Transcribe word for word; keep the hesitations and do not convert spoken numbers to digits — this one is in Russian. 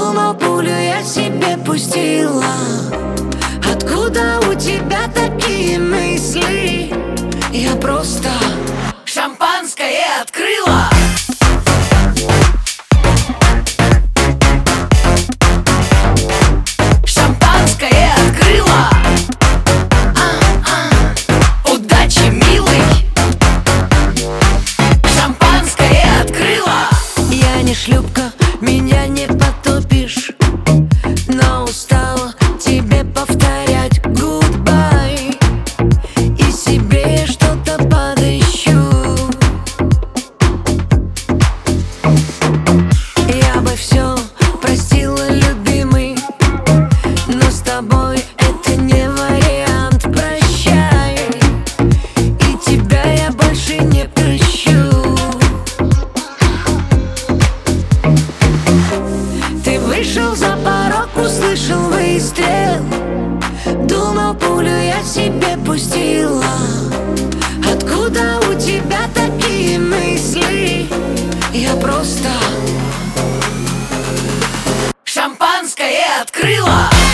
Думал, пулю я себе пустила. Откуда у тебя такие мысли? Я просто шампанское открыла. Шампанское открыла. А-а. Удачи, милый. Шампанское открыла. Я не шлюпка, меня не потопишь, но устала тебе повторять goodbye. И себе что-то подыщу. Я бы все простила, любимый, но с тобой это не вариант. Прощай, и тебя я больше не прощу. Ты вышел за порог, услышал выстрел. Думал, пулю я себе пустила. Откуда у тебя такие мысли? Я просто шампанское открыла.